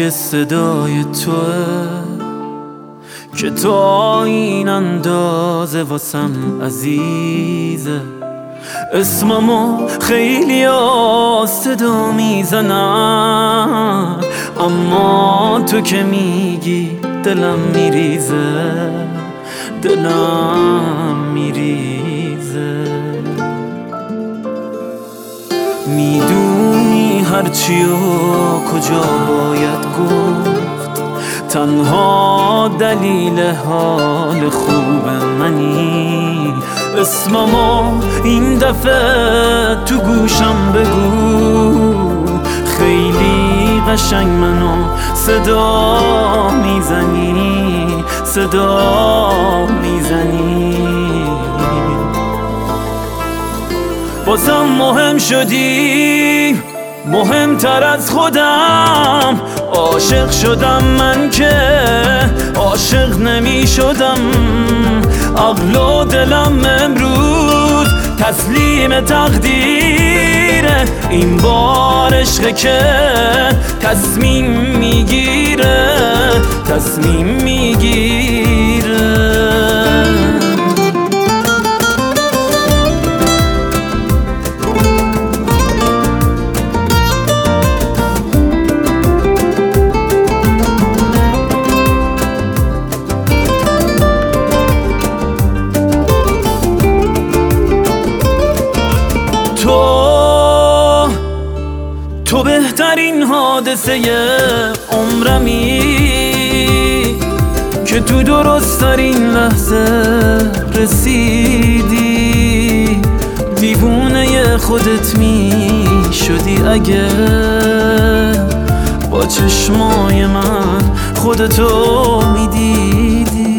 پای صدای توه که تا این اندازه واسم عزیزه. اسممو خیلی صدا میزنن، اما تو که میگی دلم میریزه، دلم میریزه. میدونی هرچی و کجا باید گفت، تنها دلیل حال خوب منی. اسممو این دفعه تو گوشم بگو، خیلی قشنگ منو صدا میزنی، صدا میزنی. بازم مهم شدی، مهمتر از خودم. عاشق شدم من که عاشق نمی شدم. عقل و دلم امروز تسلیم تقدیره، این بار عشقه که تصمیم میگیره، تصمیم میگیره. تو بهترین حادثه عمرمی که تو درست‌ترین لحظه رسیدی. دیوونه خودت می شدی اگه با چشمای من خودتو می دیدی.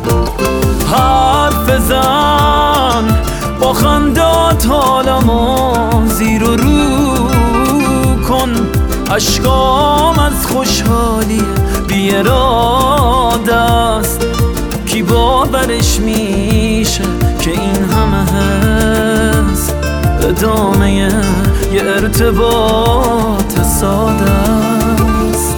حرف زن با خندات حالمو زیر و رو کن، اشکام از خوشحالی بی اراده است. کی باورش میشه که این همه هست ادامه یه ارتباط ساده است.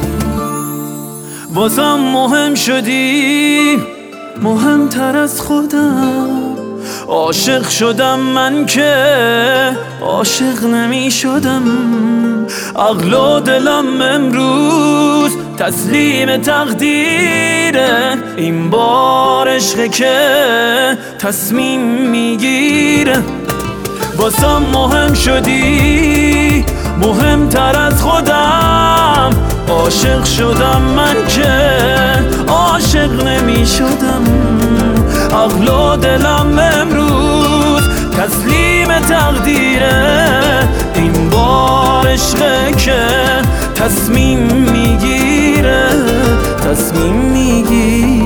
بازم مهم شدی، مهمتر از خودم. عاشق شدم من که عاشق نمی شدم. عقل و دلم امروز تسلیم تقدیره، این بار عشقه که تصمیم میگیره. واسم مهم شدی، مهمتر از خودم. عاشق شدم من که عاشق نمی شدم. عقل و دلم امروز تسلیم تقدیره، این بار عشقه که تصمیم میگیره، تصمیم میگیره.